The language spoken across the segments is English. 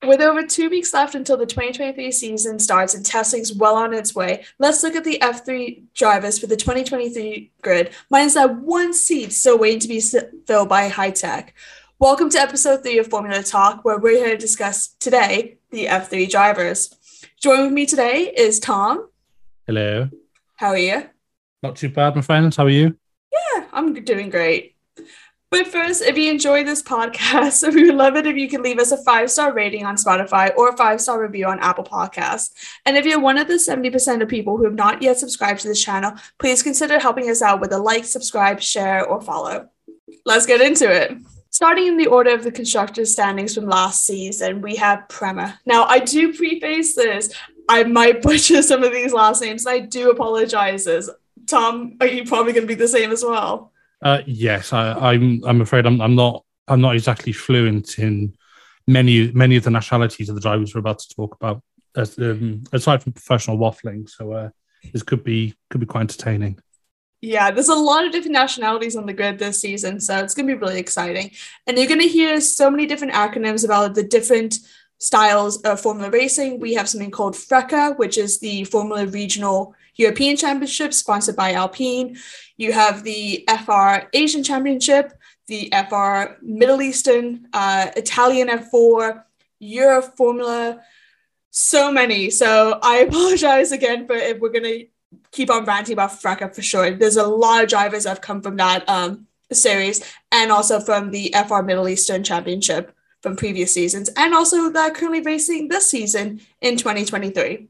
With over 2 weeks left until the 2023 season starts and testing's well on its way, let's look at the F3 drivers for the 2023 grid, minus that one seat still waiting to be filled by Hi-Tech. Welcome to episode 3 of Formula Talk, where we're here to discuss today the F3 drivers. Joining with me today is Tom. Hello. How are you? Not too bad, my friends. How are you? Yeah, I'm doing great. But first, if you enjoy this podcast, we would love it if you could leave us a 5-star rating on Spotify or a 5-star review on Apple Podcasts. And if you're one of the 70% of people who have not yet subscribed to this channel, please consider helping us out with a like, subscribe, share, or follow. Let's get into it. Starting in the order of the constructors' standings from last season, we have Prema. Now, I do preface this. I might butcher some of these last names, and I do apologize. Tom, are you probably going to be the same as well? Yes, I'm afraid I'm not exactly fluent in many of the nationalities of the drivers we're about to talk about, aside from professional waffling. So this could be quite entertaining. Yeah, there's a lot of different nationalities on the grid this season, so it's going to be really exciting. And you're going to hear so many different acronyms about the different styles of Formula racing. We have something called FRECA, which is the Formula Regional European Championship sponsored by Alpine. You have the FR Asian Championship, the FR Middle Eastern, Italian F4, Euro Formula, so many. So I apologize again for if we're going to keep on ranting about FRECA for sure. There's a lot of drivers that have come from that series and also from the FR Middle Eastern Championship from previous seasons and also that are currently racing this season in 2023.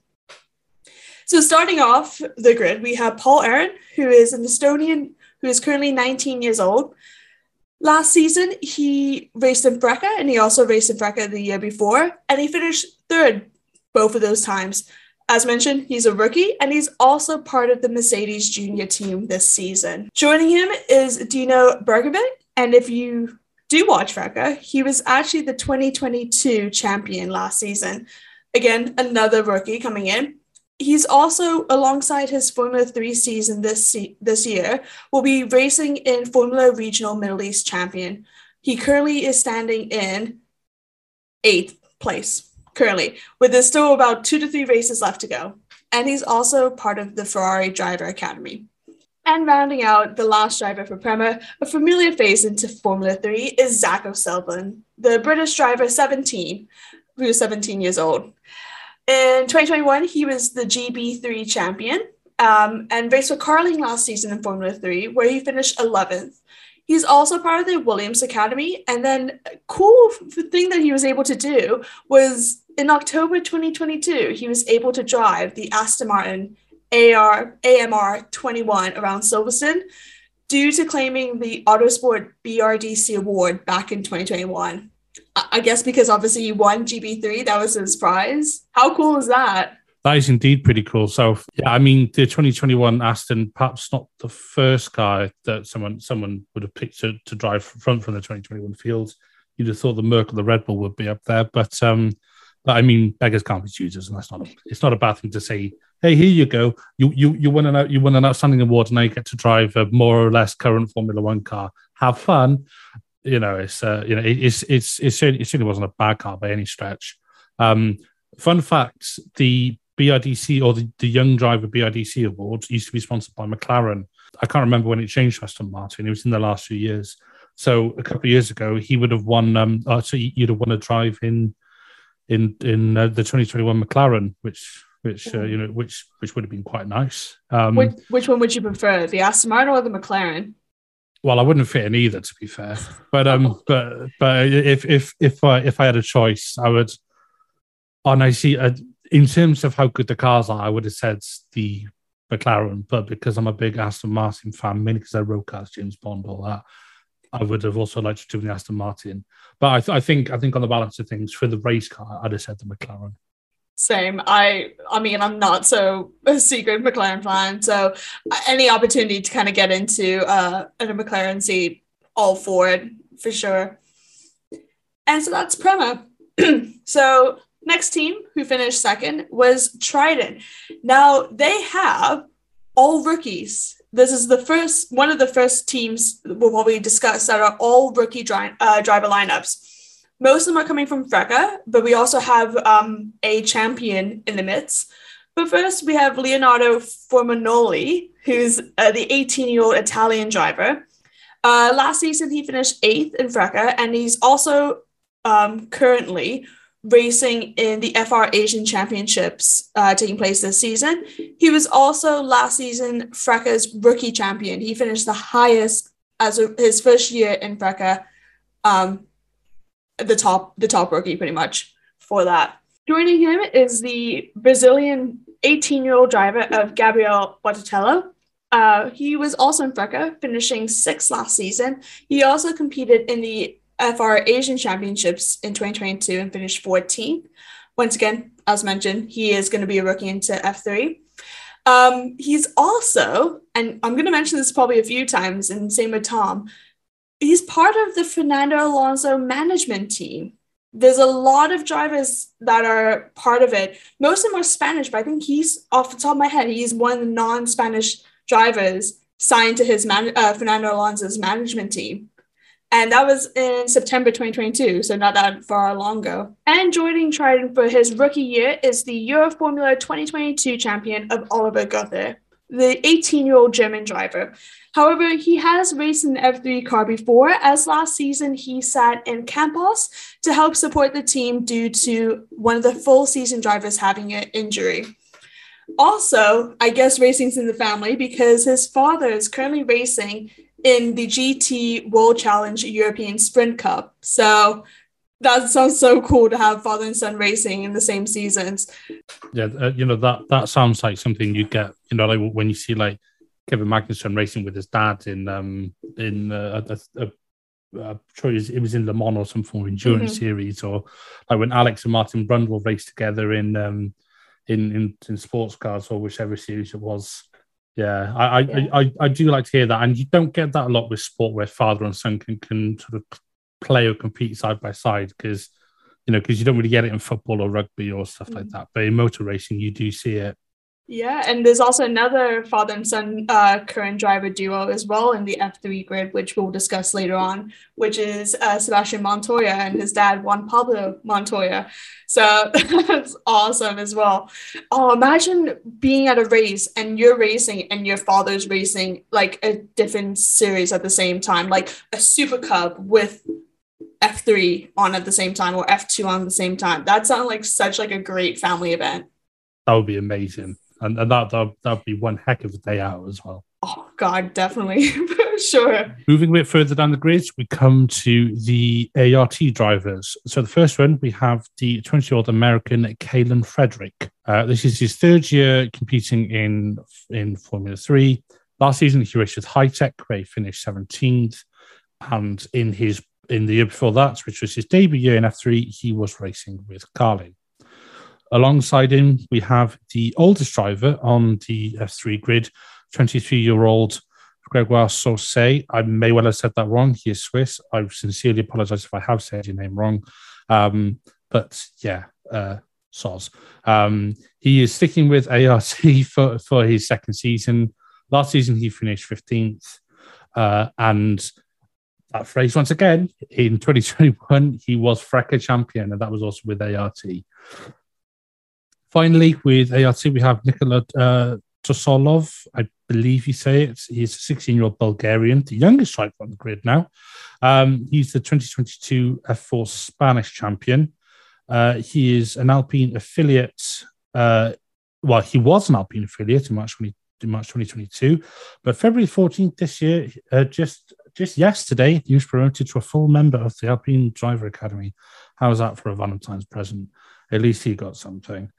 So starting off the grid, we have Paul Aaron, who is an Estonian who is currently 19 years old. Last season, he raced in FRECA, and he also raced in FRECA the year before, and he finished third both of those times. As mentioned, he's a rookie, and he's also part of the Mercedes junior team this season. Joining him is Dino Bergovic, and if you do watch FRECA, he was actually the 2022 champion last season. Again, another rookie coming in. He's also, alongside his Formula 3 season this year, will be racing in Formula Regional Middle East Champion. He currently is standing in 8th place, currently, with there's still about 2 to 3 races left to go. And he's also part of the Ferrari Driver Academy. And rounding out the last driver for Prema, a familiar face into Formula 3 is Zak O'Sullivan, the British driver 17, who is 17 years old. In 2021, he was the GB3 champion and raced for Carling last season in Formula 3, where he finished 11th. He's also part of the Williams Academy. And then a cool thing that he was able to do was in October 2022, he was able to drive the Aston Martin AMR 21 around Silverstone due to claiming the Autosport BRDC award back in 2021. I guess because obviously he won GB3, that was his prize. How cool is that? That is indeed pretty cool. So, yeah, I mean, the 2021 Aston, perhaps not the first car that someone would have picked to drive from the 2021 field. You'd have thought the Merc or the Red Bull would be up there. But I mean, beggars can't be choosers, and it's not a bad thing to say. Hey, here you go. You won an outstanding award, and now you get to drive a more or less current Formula One car. Have fun. It certainly wasn't a bad car by any stretch. Fun fact: the BRDC or the Young Driver BRDC Awards used to be sponsored by McLaren. I can't remember when it changed to Aston Martin. It was in the last few years. So a couple of years ago, he would have won. So you'd have won a drive in the 2021 McLaren, which would have been quite nice. Which one would you prefer, the Aston Martin or the McLaren? Well, I wouldn't fit in either, to be fair. But if I had a choice, I would. And I see, in terms of how good the cars are, I would have said the McLaren. But because I'm a big Aston Martin fan, mainly because I wrote cars, James Bond, all that, I would have also liked to do the Aston Martin. But I think on the balance of things, for the race car, I'd have said the McLaren. Same. I mean, I'm not so a secret McLaren fan, so any opportunity to kind of get into a McLaren seat, all for it, for sure. And so that's Prema. So next team who finished second was Trident. Now, they have all rookies. This is one of the first teams we'll probably discuss that are all rookie driver lineups. Most of them are coming from FRECA, but we also have a champion in the midst. But first, we have Leonardo Forminoli, who's the 18-year-old Italian driver. Last season, he finished 8th in FRECA, and he's also currently racing in the FR Asian Championships taking place this season. He was also last season FRECA's rookie champion. He finished the highest as his first year in FRECA, the top rookie pretty much for that. Joining him is the Brazilian 18-year-old driver of Gabriel Bottatello. He was also in FRECA, finishing 6th last season. He also competed in the FR Asian Championships in 2022 and finished 14th. Once again, as mentioned, he is going to be a rookie into F3. He's also, and I'm going to mention this probably a few times, and same with Tom, he's part of the Fernando Alonso management team. There's a lot of drivers that are part of it. Most of them are Spanish, but I think he's, off the top of my head, he's one of the non-Spanish drivers signed to his Fernando Alonso's management team. And that was in September 2022, so not that far long ago. And joining Trident for his rookie year is the Euroformula 2022 champion of Oliver Gother, the 18-year-old German driver. However, he has raced in the F3 car before, as last season he sat in Campos to help support the team due to one of the full season drivers having an injury. Also, I guess racing's in the family because his father is currently racing in the GT World Challenge European Sprint Cup. So that sounds so cool to have father and son racing in the same seasons. Yeah, that sounds like something you get, like when you see like Kevin Magnussen racing with his dad in I'm sure it was in Le Mans or some form of endurance series, or like when Alex and Martin Brundle raced together in sports cars or whichever series it was. Yeah, I do like to hear that, and you don't get that a lot with sport where father and son can sort of play or compete side by side because you don't really get it in football or rugby or stuff like that. But in motor racing, you do see it. Yeah, and there's also another father and son current driver duo as well in the F3 grid, which we'll discuss later on, which is Sebastian Montoya and his dad, Juan Pablo Montoya. So that's awesome as well. Oh, imagine being at a race and you're racing and your father's racing like a different series at the same time, like a Super Cup with F3 on at the same time or F2 on at the same time. That sounds like such like a great family event. That would be amazing. And that'd be one heck of a day out as well. Oh, God, definitely. For sure. Moving a bit further down the grid, we come to the ART drivers. So the first one, we have the 20-year-old American Kaylen Frederick. This is his third year competing in Formula 3. Last season, he raced with Hi-Tech, where he finished 17th. And in the year before that, which was his debut year in F3, he was racing with Carlin. Alongside him, we have the oldest driver on the F3 grid, 23-year-old Gregoire Sauce. I may well have said that wrong. He is Swiss. I sincerely apologize if I have said your name wrong. But yeah, Soz. He is sticking with ART for his second season. Last season, he finished 15th. And that phrase, once again, in 2021, he was FRECA champion, and that was also with ART. Finally, with ART, we have Nikola Tosolov. I believe you say it. He's a 16-year-old Bulgarian, the youngest driver on the grid now. He's the 2022 F4 Spanish champion. He is an Alpine affiliate. He was an Alpine affiliate in March 2022. But February 14th this year, just yesterday, he was promoted to a full member of the Alpine Driver Academy. How was that for a Valentine's present? At least he got something.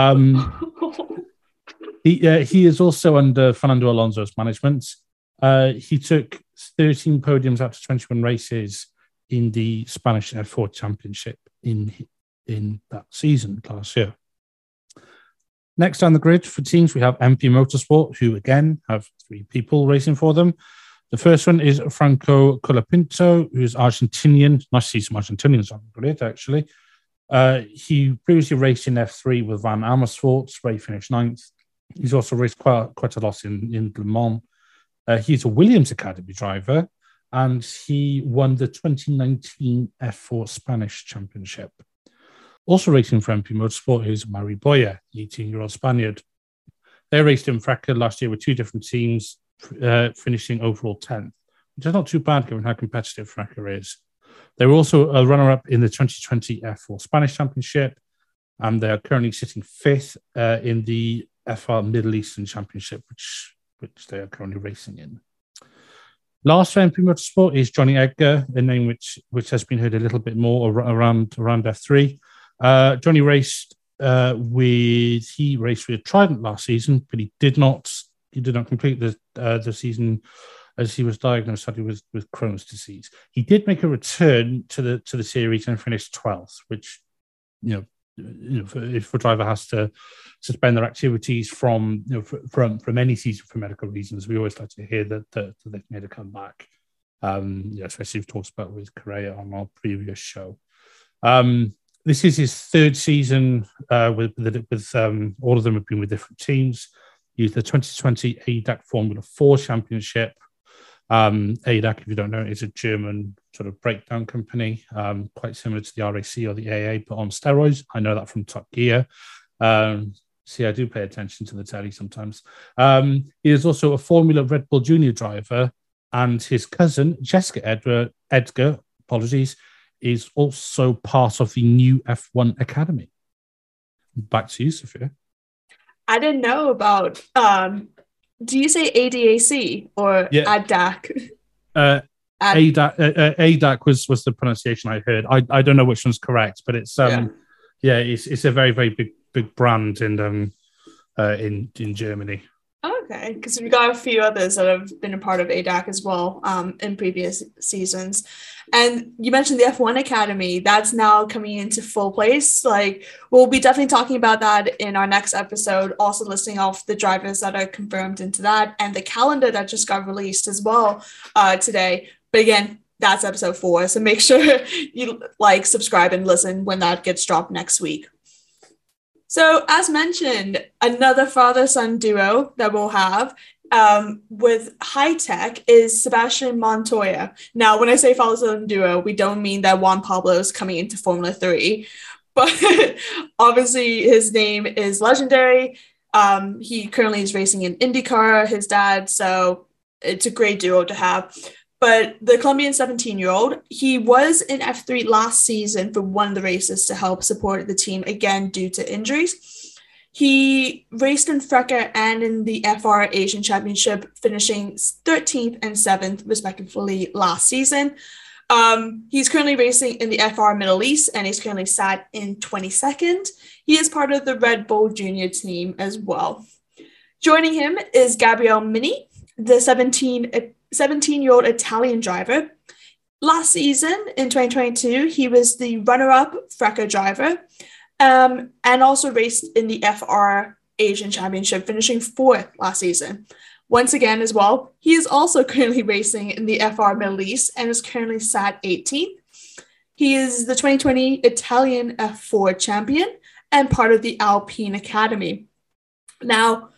He is also under Fernando Alonso's management. He took 13 podiums after 21 races in the Spanish F4 Championship in that season last year. Next on the grid for teams, we have MP Motorsport, who again have 3 people racing for them. The first one is Franco Colapinto, who's Argentinian. Nice to see some Argentinians on the grid, actually. He previously raced in F3 with Van Amersfoort, where he finished 9th. He's also raced quite a lot in Le Mans. He's a Williams Academy driver. and he won the 2019 F4 Spanish Championship. Also racing for MP Motorsport is Mari Boya, the 18-year-old Spaniard. They raced in FRECA last year with two different teams, finishing overall 10th, which is not too bad given how competitive FRECA is. They were also a runner-up in the 2020 F4 Spanish Championship, and they are currently sitting 5th in the FR Middle Eastern Championship, which they are currently racing in. Last for MP Motorsport is Johnny Edgar, a name which has been heard a little bit more around F3. Johnny raced with Trident last season, but he did not complete the season as he was diagnosed sadly with Crohn's disease. He did make a return to the series and finished 12th, which if a driver has to suspend their activities from any season for medical reasons, we always like to hear that they've made a comeback. Especially we've talked about with Correa on our previous show. This is his third season with all of them have been with different teams. He's the 2020 ADAC Formula 4 Championship. ADAC, if you don't know, is a German sort of breakdown company, quite similar to the RAC or the AA, but on steroids. I know that from Top Gear. See, I do pay attention to the telly sometimes. He is also a Formula Red Bull Junior driver, and his cousin, Jessica Edgar, is also part of the new F1 Academy. Back to you, Sophia. I didn't know about, do you say ADAC or ADAC? ADAC was the pronunciation I heard. I don't know which one's correct, but it's it's a very, very big brand in Germany. Okay, because we've got a few others that have been a part of ADAC as well in previous seasons. And you mentioned the F1 Academy. That's now coming into full place. Like, we'll be definitely talking about that in our next episode, also listing off the drivers that are confirmed into that and the calendar that just got released as well today. But again, that's episode 4. So make sure you subscribe and listen when that gets dropped next week. So as mentioned, another father-son duo that we'll have with Hi-Tech is Sebastian Montoya. Now, when I say father-son duo, we don't mean that Juan Pablo is coming into Formula 3, but obviously his name is legendary. He currently is racing in IndyCar, his dad, so it's a great duo to have. But the Colombian 17-year-old, he was in F3 last season for one of the races to help support the team, again, due to injuries. He raced in FRECA and in the FR Asian Championship, finishing 13th and 7th, respectively, last season. He's currently racing in the FR Middle East, and he's currently sat in 22nd. He is part of the Red Bull Junior team as well. Joining him is Gabriele Mini, the 17-year-old Italian driver. Last season, in 2022, he was the runner-up FRECA driver and also raced in the FR Asian Championship, finishing 4th last season. Once again, as well, he is also currently racing in the FR Middle East and is currently sat 18th. He is the 2020 Italian F4 champion and part of the Alpine Academy. Now,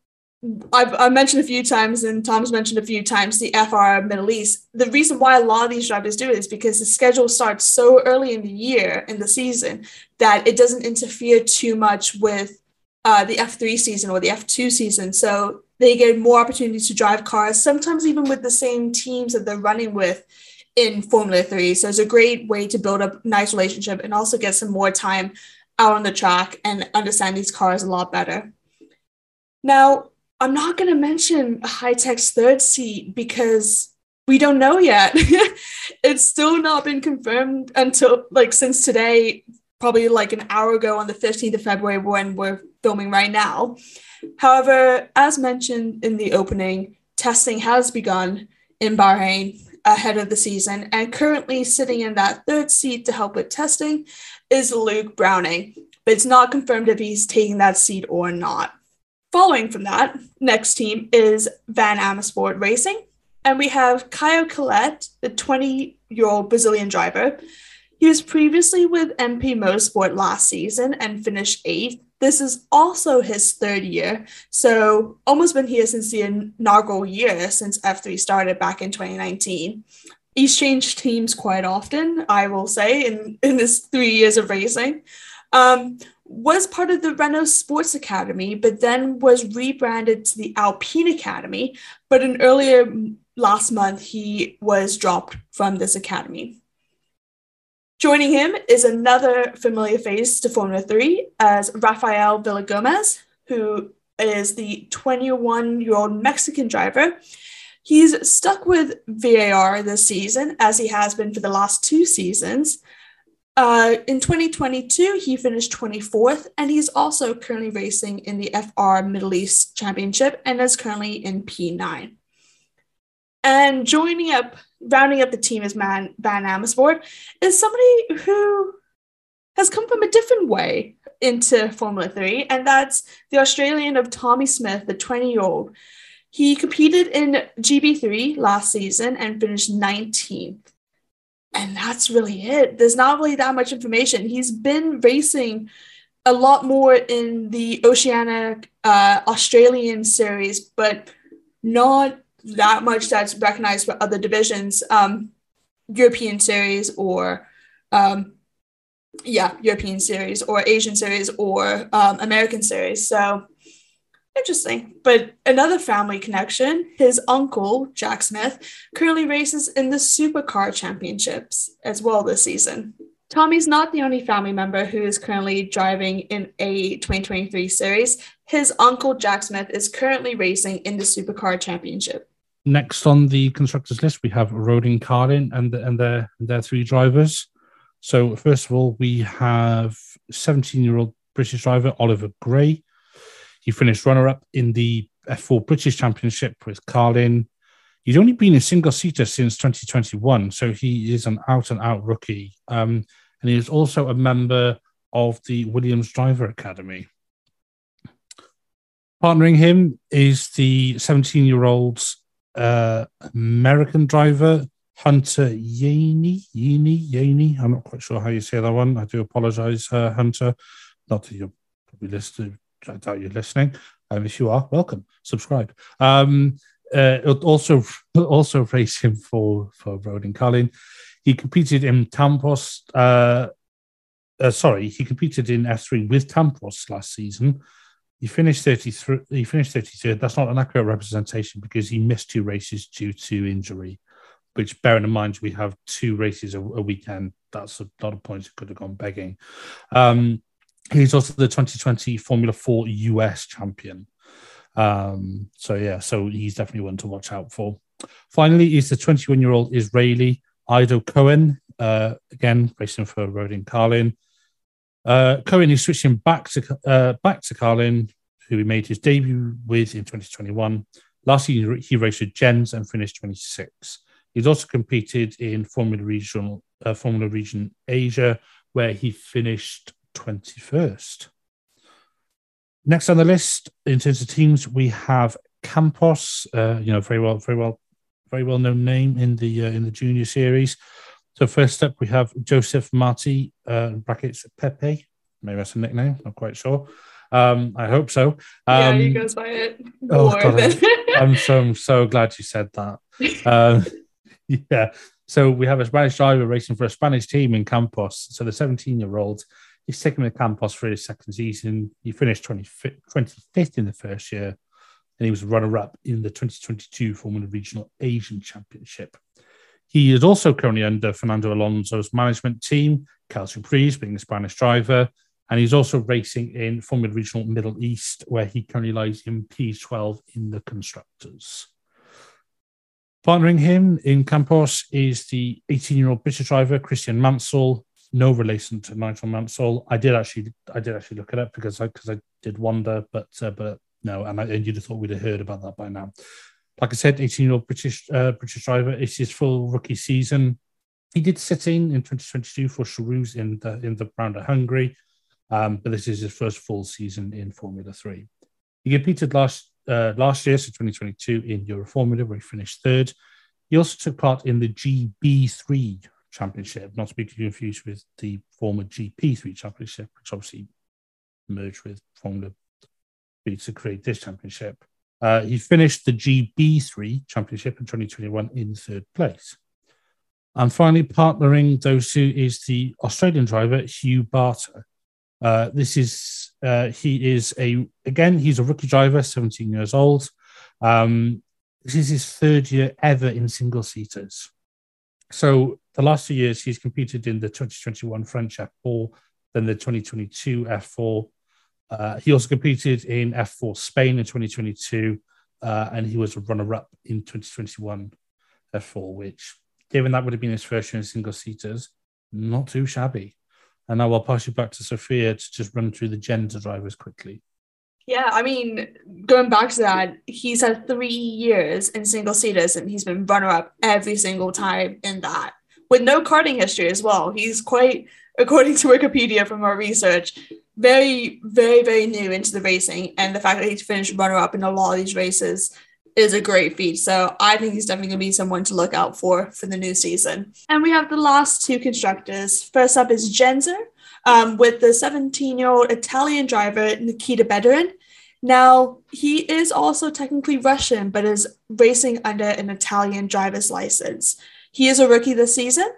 I've mentioned a few times, and Tom's mentioned a few times, the FR Middle East. The reason why a lot of these drivers do it is because the schedule starts so early in the year, in the season, that it doesn't interfere too much with the F3 season or the F2 season. So they get more opportunities to drive cars, sometimes even with the same teams that they're running with in Formula 3. So it's a great way to build up a nice relationship and also get some more time out on the track and understand these cars a lot better. Now, I'm not going to mention Hi-Tech's third seat because we don't know yet. It's still not been confirmed until since today, probably an hour ago on the 15th of February when we're filming right now. However, as mentioned in the opening, testing has begun in Bahrain ahead of the season, and currently sitting in that third seat to help with testing is Luke Browning, but it's not confirmed if he's taking that seat or not. Following from that, next team is Van Amersfoort Racing, and we have Caio Collet, the 20-year-old Brazilian driver. He was previously with MP Motorsport last season and finished 8th. This is also his third year, so almost been here since the inaugural year, since F3 started back in 2019. He's changed teams quite often, I will say, in his 3 years of racing. Was part of the Renault Sports Academy, but then was rebranded to the Alpine Academy. But last month, he was dropped from this academy. Joining him is another familiar face to Formula 3 as Rafael Villagomez, who is the 21-year-old Mexican driver. He's stuck with VAR this season, as he has been for the last 2 seasons. In 2022, he finished 24th, and he's also currently racing in the FR Middle East Championship and is currently in P9. And rounding up the team as Van Amersfoort is somebody who has come from a different way into Formula 3, and that's the Australian of Tommy Smith, the 20-year-old. He competed in GB3 last season and finished 19th. And that's really it. There's not really that much information. He's been racing a lot more in the Oceanic Australian series, but not that much that's recognized for other divisions, European series or European series or Asian series or American series. So interesting. But another family connection, his uncle, Jack Smith, currently races in the Supercar Championships as well this season. Tommy's not the only family member who is currently driving in a 2023 series. His uncle, Jack Smith, is currently racing in the Supercar Championship. Next on the constructors list, we have Rodin Carlin and their 3 drivers. So first of all, we have 17-year-old British driver Oliver Gray. He finished runner-up in the F4 British Championship with Carlin. He's only been a single-seater since 2021, so he is an out-and-out rookie. And he is also a member of the Williams Driver Academy. Partnering him is the 17-year-old American driver, Hunter Yeany. I'm not quite sure how you say that one. I do apologize, Hunter. Not that you're probably listening. I doubt you're listening. If you are, welcome. Subscribe. Also racing for Rodin Carlin. He competed in Campos. He competed in F3 with Campos last season. He finished 33rd. He finished 33rd. That's not an accurate representation because he missed 2 races due to injury. Which, bearing in mind, we have 2 races a weekend. That's a lot of points that could have gone begging. He's also the 2020 Formula 4 US champion. So he's definitely one to watch out for. Finally, is the 21-year-old Israeli Ido Cohen, again racing for Rodin Carlin. Cohen is switching back to Carlin, who he made his debut with in 2021. Last year, he raced with Jens and finished 26. He's also competed in Formula Region Asia, where he finished 21st. Next on the list, in terms of teams, we have Campos. Very well known name in the junior series. So first up, we have Joseph Marti, brackets Pepe. Maybe that's a nickname. Not quite sure. I hope so. He goes by it. I'm so glad you said that. So we have a Spanish driver racing for a Spanish team in Campos. So the 17-year-old. He's taken the Campos for his second season. He finished 25th in the first year, and he was runner-up in the 2022 Formula Regional Asian Championship. He is also currently under Fernando Alonso's management team, Kelsey Priest being a Spanish driver, and he's also racing in Formula Regional Middle East, where he currently lies in P12 in the Constructors. Partnering him in Campos is the 18-year-old British driver, Christian Mansell. No relation to Nigel Mansell. I did actually look it up because I did wonder, but no, and you'd have thought we'd have heard about that by now. Like I said, 18-year-old British driver. It's his full rookie season. He did sit in 2022 for Charouz in the round of Hungary, but this is his first full season in Formula 3. He competed last year, so 2022, in Euroformula, where he finished 3rd. He also took part in the GB3 Championship, not to be confused with the former GP3 Championship, which obviously merged with Formula B to create this championship. He finished the GB3 championship in 2021 in third place. And finally, partnering those two is the Australian driver, Hugh Barter. He's a rookie driver, 17 years old. This is his third year ever in single-seaters. So the last 2 years, he's competed in the 2021 French F4, then the 2022 F4. He also competed in F4 Spain in 2022, and he was a runner-up in 2021 F4, which, given that would have been his first year in single-seaters, not too shabby. And now I'll pass you back to Sophia to just run through the gender drivers quickly. Yeah, I mean, going back to that, he's had 3 years in single-seaters, and he's been runner-up every single time in that, with no karting history as well. He's quite, according to Wikipedia from our research, very, very, very new into the racing, and the fact that he's finished runner-up in a lot of these races is a great feat. So I think he's definitely going to be someone to look out for the new season. And we have the last two constructors. First up is Genzer, with the 17-year-old Italian driver Nikita Bedorin. Now, he is also technically Russian, but is racing under an Italian driver's license. He is a rookie this season.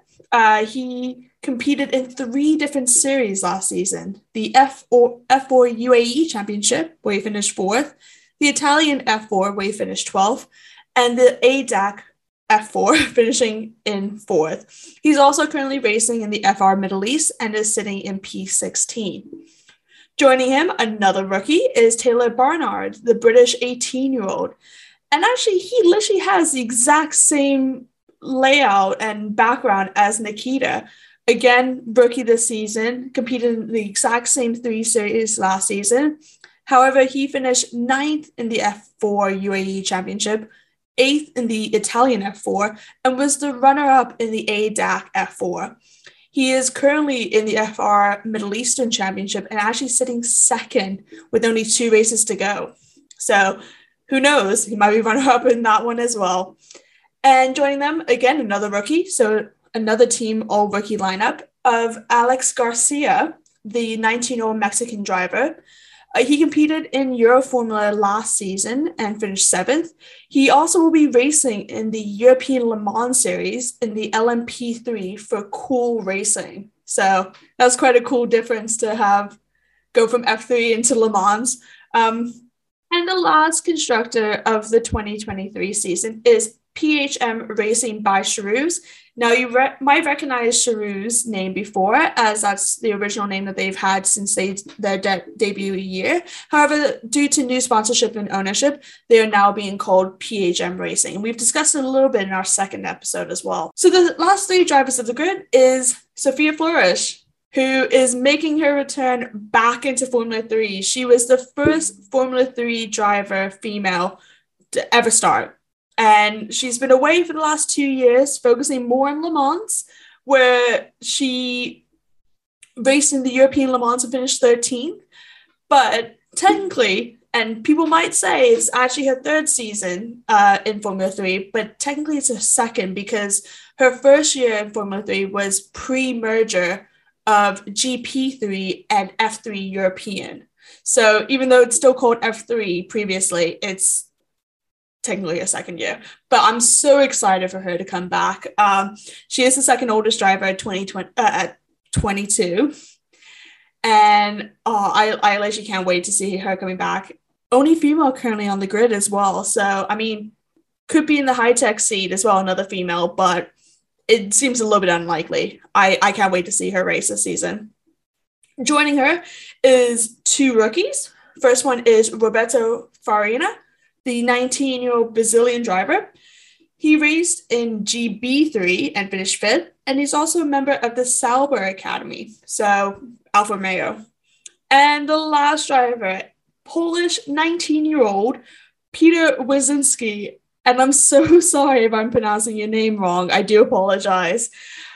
He competed in 3 different series last season: the F4 UAE Championship, where he finished 4th, the Italian F4, where he finished 12th, and the ADAC F4, finishing in 4th. He's also currently racing in the FR Middle East and is sitting in P16. Joining him, another rookie, is Taylor Barnard, the British 18-year-old. And actually, he literally has the exact same layout and background as Nikita. Again, rookie this season, competed in the exact same 3 series last season. However, he finished 9th in the F4 UAE Championship, 8th in the Italian F4, and was the runner-up in the ADAC F4. He is currently in the FR Middle Eastern Championship and actually sitting 2nd with only 2 races to go. So who knows? He might be runner-up in that one as well. And joining them, again, another rookie. So another team all-rookie lineup of Alex Garcia, the 19-year-old Mexican driver. He competed in Euroformula last season and finished 7th. He also will be racing in the European Le Mans Series in the LMP3 for Cool Racing. So that's quite a cool difference to have go from F3 into Le Mans. And the last constructor of the 2023 season is PHM Racing by Charouz. Now, you might recognize Charouz's name before, as that's the original name that they've had since their debut year. However, due to new sponsorship and ownership, they are now being called PHM Racing. And we've discussed it a little bit in our second episode as well. So the last 3 drivers of the grid is Sophia Flores, who is making her return back into Formula 3. She was the first Formula 3 driver female to ever start. And she's been away for the last 2 years, focusing more on Le Mans, where she raced in the European Le Mans and finished 13th. But technically, and people might say it's actually her 3rd season in Formula 3, but technically it's her 2nd, because her first year in Formula 3 was pre-merger of GP3 and F3 European. So even though it's still called F3 previously, it's technically a 2nd year, but I'm so excited for her to come back. She is the 2nd oldest driver at 22, and I literally can't wait to see her coming back. Only female currently on the grid as well, so I mean, could be in the high-tech seat as well, another female, but it seems a little bit unlikely. I can't wait to see her race this season. Joining her is 2 rookies. First one is Roberto Farina, the 19-year-old Brazilian driver. He raced in GB3 and finished 5th, and he's also a member of the Sauber Academy, so Alfa Romeo. And the last driver, Polish 19-year-old Peter Wyszynski, and I'm so sorry if I'm pronouncing your name wrong. I do apologize.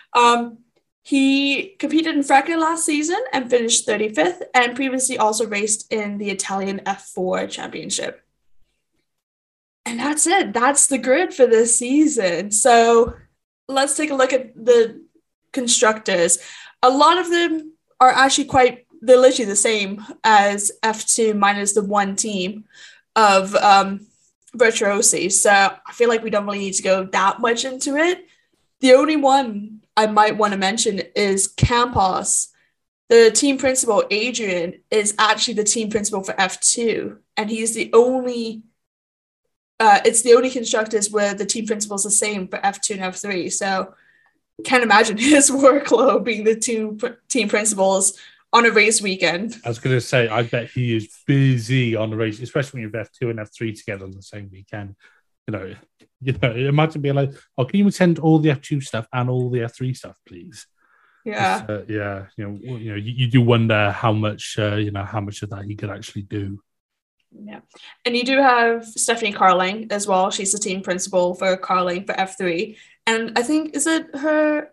He competed in FRECA last season and finished 35th, and previously also raced in the Italian F4 Championship. And that's it. That's the grid for this season. So let's take a look at the constructors. A lot of them are actually quite they're literally the same as F2 minus the one team of Virtuosi. So I feel like we don't really need to go that much into it. The only one I might want to mention is Campos. The team principal, Adrian, is actually the team principal for F2, and he's the only it's the only constructors where the team principal is the same for F2 and F3. So can't imagine his workload being the two team principals on a race weekend. I was going to say, I bet he is busy on the race, especially when you have F2 and F3 together on the same weekend. You know, imagine being like, "Oh, can you attend all the F2 stuff and all the F3 stuff, please?" Yeah, yeah. You do wonder how much, how much of that he could actually do. Yeah, and you do have Stephanie Carling as well. She's the team principal for Carling for F3, and I think, is it her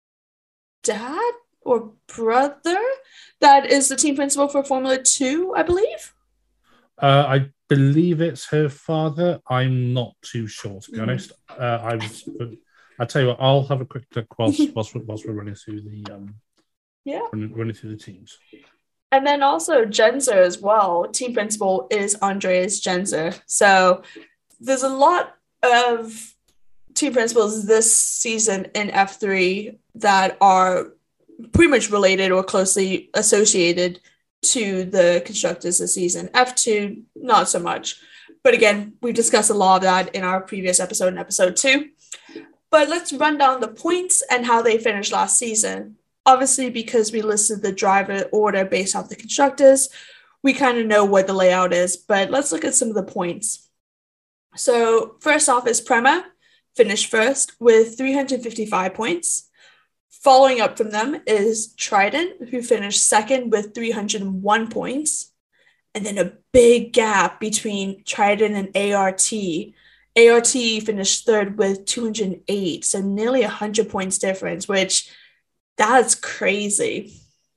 dad or brother that is the team principal for Formula 2, I believe? I believe it's her father. I'm not too sure, to be honest. I'll tell you what, I'll have a quick look whilst we're running through the running through the teams. And then also Genzer as well. Team principal is Andreas Genzer. So there's a lot of team principals this season in F3 that are pretty much related or closely associated to the constructors this season. F2, not so much. But again, we discussed a lot of that in our previous episode, in episode 2. But let's run down the points and how they finished last season. Obviously, because we listed the driver order based off the constructors, we kind of know what the layout is, but let's look at some of the points. So first off is Prema, finished first with 355 points. Following up from them is Trident, who finished second with 301 points. And then a big gap between Trident and ART. ART finished third with 208, so nearly 100 points difference, which that's crazy.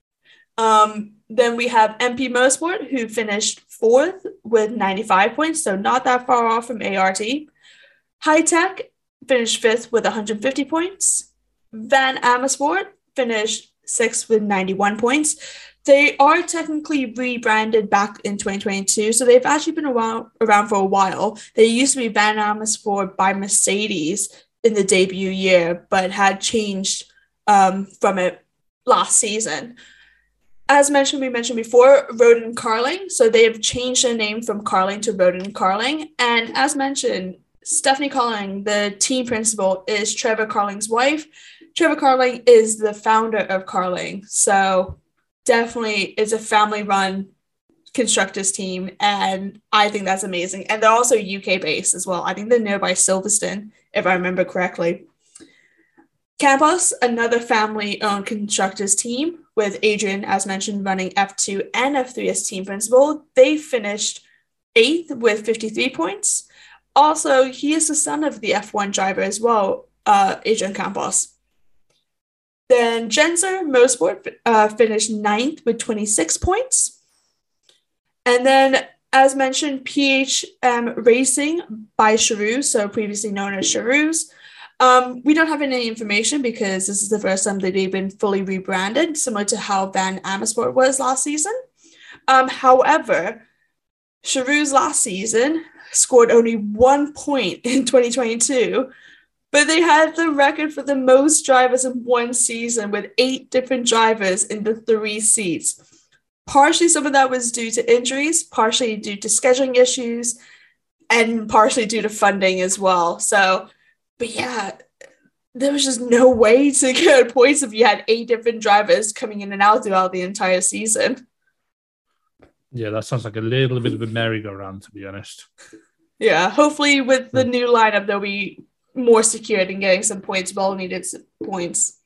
Then we have MP Motorsport, who finished fourth with 95 points, so not that far off from ART. High Tech finished fifth with 150 points. Van Amersfoort finished sixth with 91 points. They are technically rebranded back in 2022, so they've actually been around for a while. They used to be Van Amersfoort by Mercedes in the debut year, but had changed from it last season. As we mentioned before, Roden Carling. So they have changed their name from Carling to Roden Carling. And as mentioned, Stephanie Carling, the team principal, is Trevor Carling's wife. Trevor Carling is the founder of Carling. So definitely it's a family-run constructors team, and I think that's amazing. And they're also UK-based as well. I think they're nearby Silverstone, if I remember correctly. Campos, another family-owned constructors team, with Adrian, as mentioned, running F2 and F3 as team principal. They finished 8th with 53 points. Also, he is the son of the F1 driver as well, Adrian Campos. Then Genzer Motorsport finished 9th with 26 points. And then, as mentioned, PHM Racing by Charouz, so previously known as Charouz. We don't have any information because this is the first time that they've been fully rebranded, similar to how Van Amersfoort was last season. However, Charouz last season scored only 1 point in 2022, but they had the record for the most drivers in one season with 8 different drivers in the 3 seats. Partially, some of that was due to injuries, partially due to scheduling issues, and partially due to funding as well. So, but yeah, there was just no way to get points if you had 8 different drivers coming in and out throughout the entire season. Yeah, that sounds like a little bit of a merry-go-round, to be honest. Yeah, hopefully with the new lineup, they'll be more secured in getting some points, well-needed points.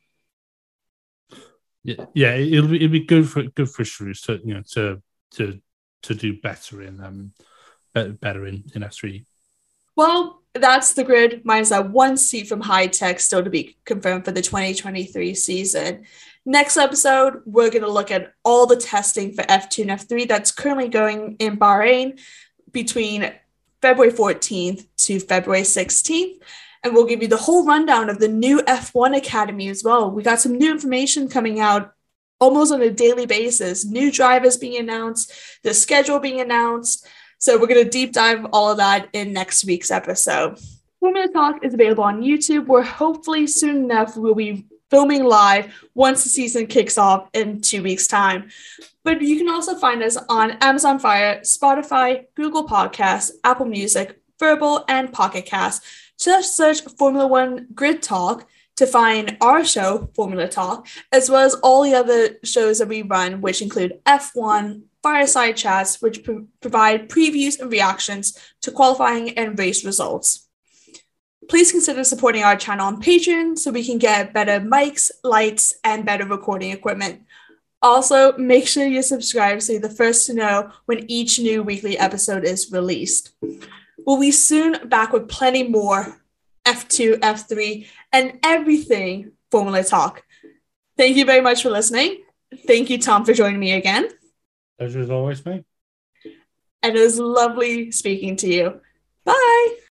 Yeah, it'll be good for Charouz to do better in F3. Well, that's the grid, minus that 1 seat from High Tech still to be confirmed for the 2023 season. Next episode, we're going to look at all the testing for F2 and F3 that's currently going in Bahrain between February 14th to February 16th. And we'll give you the whole rundown of the new F1 Academy as well. We got some new information coming out almost on a daily basis. New drivers being announced, the schedule being announced. So we're going to deep dive all of that in next week's episode. Formula Talk is available on YouTube, where hopefully soon enough we'll be filming live once the season kicks off in 2 weeks' time. But you can also find us on Amazon Fire, Spotify, Google Podcasts, Apple Music, Verbal, and Pocket Cast. Just search Formula One Grid Talk to find our show, Formula Talk, as well as all the other shows that we run, which include F1, Fireside Chats, which provide previews and reactions to qualifying and race results. Please consider supporting our channel on Patreon so we can get better mics, lights, and better recording equipment. Also, make sure you subscribe so you're the first to know when each new weekly episode is released. We'll be soon back with plenty more F2, F3, and everything Formula Talk. Thank you very much for listening. Thank you, Tom, for joining me again. Pleasure as always, mate. And it was lovely speaking to you. Bye.